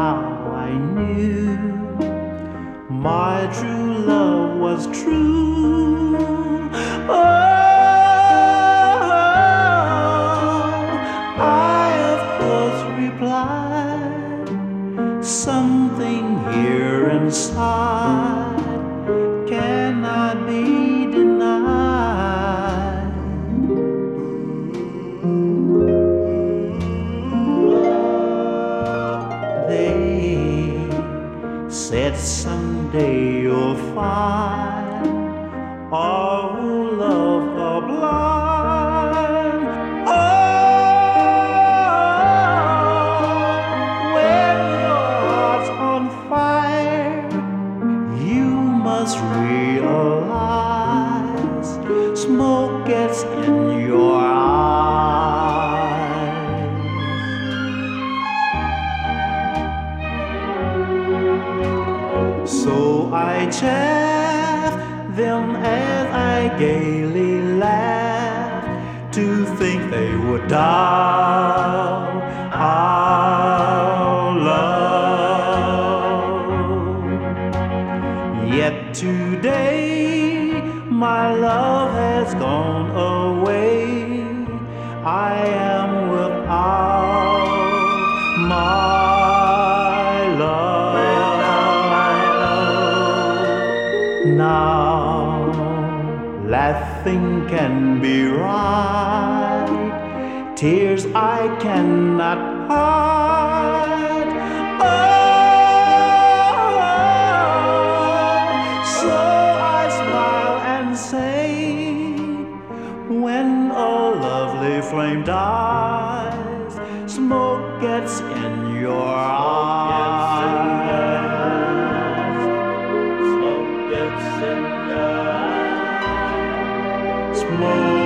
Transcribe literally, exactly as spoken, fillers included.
how I knew my true love was true. Oh, I of course replied, something here inside cannot be denied. They said someday you'll find all who love are blind. Oh, when your heart's on fire, you must realize smoke gets in your eyes. So I chaff them as I gaily laugh to think they would doubt our love. Yet today my love has gone away. I am without my love. Now laughing can be right, tears I cannot hide. Oh, so I smile and say, when a lovely flame dies, smoke gets in your eyes. Smoke